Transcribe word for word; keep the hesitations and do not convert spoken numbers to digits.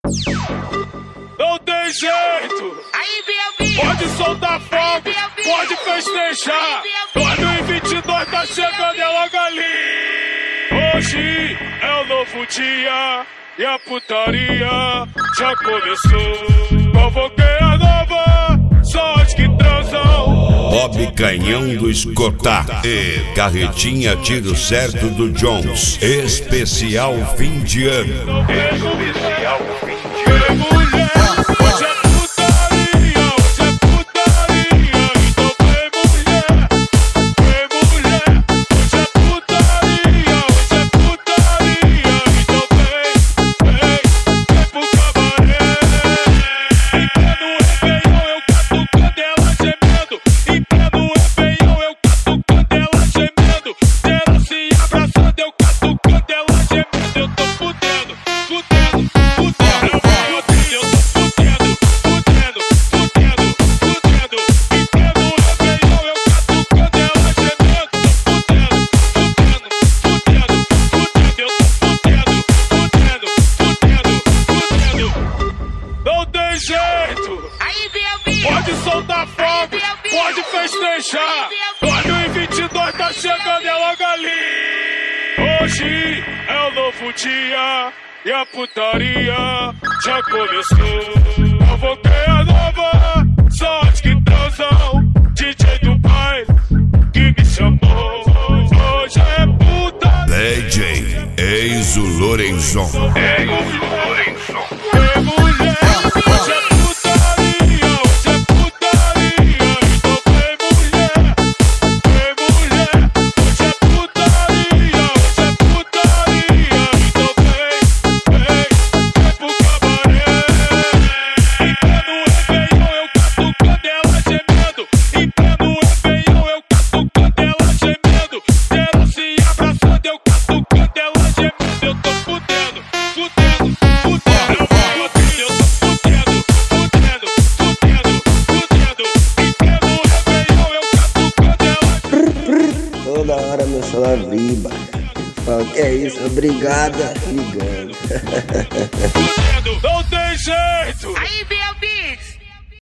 Não tem jeito. Pode soltar fogo, pode festejar. dois mil e vinte e dois tá chegando, é logo ali. Hoje é o novo dia e a putaria já começou. Convoquei a nova, só as que transam. Bob Canhão do Escotar e Carretinha Tiro Certo do Jones. Especial fim de ano. Especial fim de ano. Hoje é putaria, hoje é putaria. Então vem mulher, vem mulher. Hoje é putaria, hoje é putaria. Então vem, vem, vem pro cabaré. E no Réveillon eu catucando ela gemendo. E no Réveillon eu catucando ela gemendo. Ela se abraçando, eu catucando ela gemendo. Eu tô fudendo, fudendo, fudendo. Eu tô fudendo, fudendo, fudendo, fudendo. E no Réveillon eu catucando ela gemendo. Tô fudendo, fudendo, fudendo, fudendo. Eu tô fudendo, fudendo, fudendo, fudendo. Não tem jeito. Pode soltar fogo, pode festejar. dois mil e vinte e dois tá chegando, é logo ali. Hoje é o novo dia e a putaria já começou. Convoquei a nova, só as que transam. D J do baile que me chamou. Hoje é putaria. D J Eizo Lorenzon. Eizo Lorenzon. Vem mulher, hoje é putaria, hoje é putaria. Então vem mulher, vem mulher. Hoje é putaria, hoje é putaria. Então vem, vem, vem pro cabaré. E no Réveillon eu catucando ela gemendo. E no Réveillon eu catucando ela gemendo. Ela se abraçando, eu catucando ela gemendo. Eu tô fudendo, fudendo, fudendo. Eu tô fudendo, fudendo, fudendo, fudendo. E no Réveillon eu catucando ela. Toda hora meu celular vibra. Fala, que é isso? Obrigada, ligando. Fudendo, não tem jeito. Aí, Biel Beat.